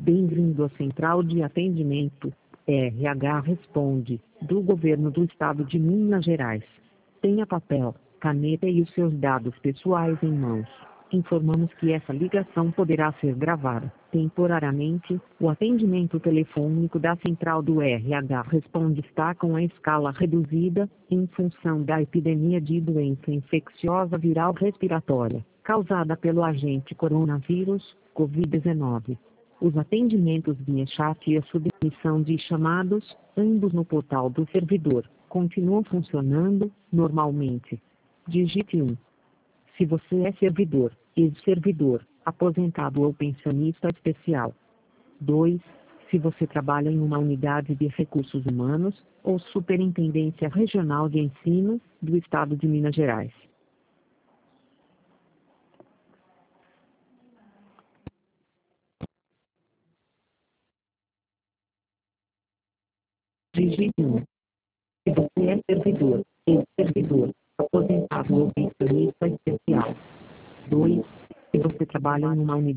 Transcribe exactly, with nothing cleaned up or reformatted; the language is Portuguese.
Bem-vindo à Central de Atendimento, R H Responde, do Governo do Estado de Minas Gerais. Tenha papel, caneta e os seus dados pessoais em mãos. Informamos que essa ligação poderá ser gravada. Temporariamente, o atendimento telefônico da Central do R H Responde está com a escala reduzida, em função da epidemia de doença infecciosa viral respiratória, causada pelo agente coronavírus, covid dezenove. Os atendimentos via chat e a submissão de chamados, ambos no portal do servidor, continuam funcionando normalmente. Digite um. Se você é servidor, ex-servidor, aposentado ou pensionista especial. dois. Se você trabalha em uma unidade de recursos humanos, ou Superintendência Regional de Ensino, do Estado de Minas Gerais. Digite um. Se você é servidor, ex-servidor, aposentado ou pensionista especial. dois. Se você trabalha em uma unidade